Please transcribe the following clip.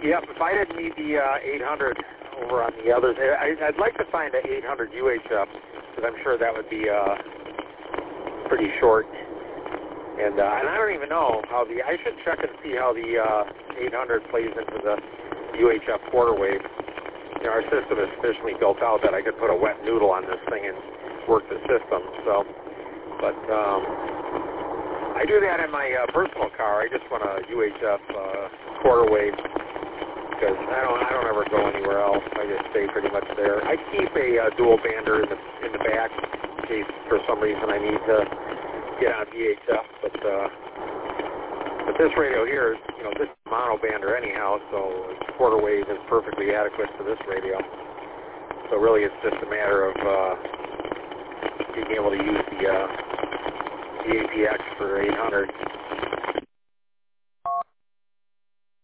Yep, if I didn't need the 800 over on the others, I'd like to find an 800 UHF, because I'm sure that would be pretty short. And I don't even know how I should check and see how the 800 plays into the UHF quarter wave. You know, our system is sufficiently built out that I could put a wet noodle on this thing and work the system. So, but I do that in my personal car. I just want a UHF quarter wave because I don't ever go anywhere else. I just stay pretty much there. I keep a dual bander in the back in case for some reason I need to get on VHF, but this radio here, you know, this is mono bander anyhow, so quarter wave is perfectly adequate for this radio. So really, it's just a matter of being able to use the APX for 800.